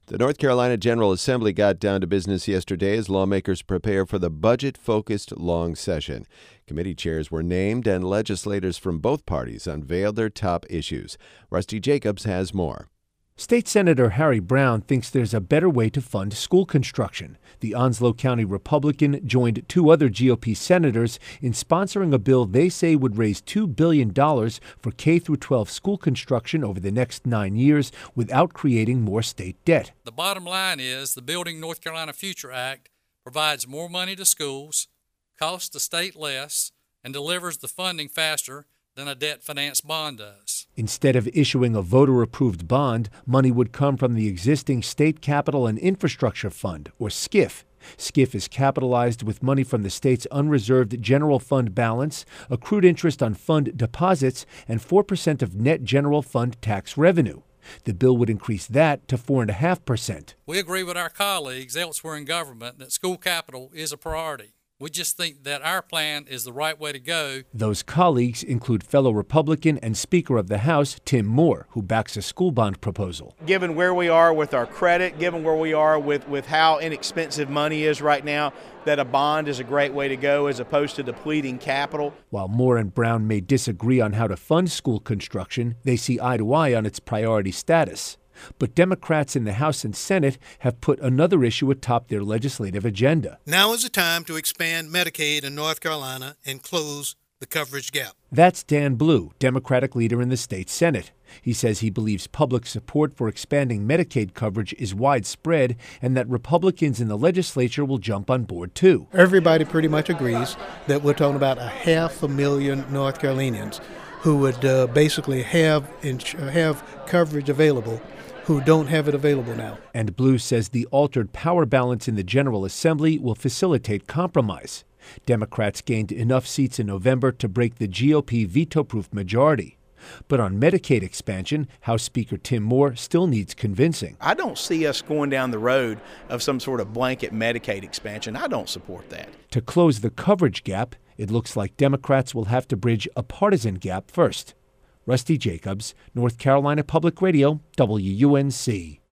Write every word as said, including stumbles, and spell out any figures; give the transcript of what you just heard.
The North Carolina General Assembly got down to business yesterday as lawmakers prepare for the budget-focused long session. Committee chairs were named and legislators from both parties unveiled their top issues. Rusty Jacobs has more. State Senator Harry Brown thinks there's a better way to fund school construction. The Onslow County Republican joined two other G O P senators in sponsoring a bill they say would raise two billion dollars for K through twelve school construction over the next nine years without creating more state debt. The bottom line is the Building North Carolina Future Act provides more money to schools, costs the state less, and delivers the funding faster than a debt-financed bond does. Instead of issuing a voter-approved bond, money would come from the existing State Capital and Infrastructure Fund, or SCIF. SCIF is capitalized with money from the state's unreserved general fund balance, accrued interest on fund deposits, and four percent of net general fund tax revenue. The bill would increase that to four point five percent. We agree with our colleagues elsewhere in government that school capital is a priority. We just think that our plan is the right way to go. Those colleagues include fellow Republican and Speaker of the House, Tim Moore, who backs a school bond proposal. Given where we are with our credit, given where we are with, with how inexpensive money is right now, that a bond is a great way to go as opposed to depleting capital. While Moore and Brown may disagree on how to fund school construction, they see eye to eye on its priority status. But Democrats in the House and Senate have put another issue atop their legislative agenda. Now is the time to expand Medicaid in North Carolina and close the coverage gap. That's Dan Blue, Democratic leader in the state Senate. He says he believes public support for expanding Medicaid coverage is widespread and that Republicans in the legislature will jump on board too. Everybody pretty much agrees that we're talking about a half a million North Carolinians who would uh, basically have, ins- have coverage available who don't have it available now. And Blue says the altered power balance in the General Assembly will facilitate compromise. Democrats gained enough seats in November to break the G O P veto-proof majority. But on Medicaid expansion, House Speaker Tim Moore still needs convincing. I don't see us going down the road of some sort of blanket Medicaid expansion. I don't support that. To close the coverage gap, it looks like Democrats will have to bridge a partisan gap first. Rusty Jacobs, North Carolina Public Radio, W U N C.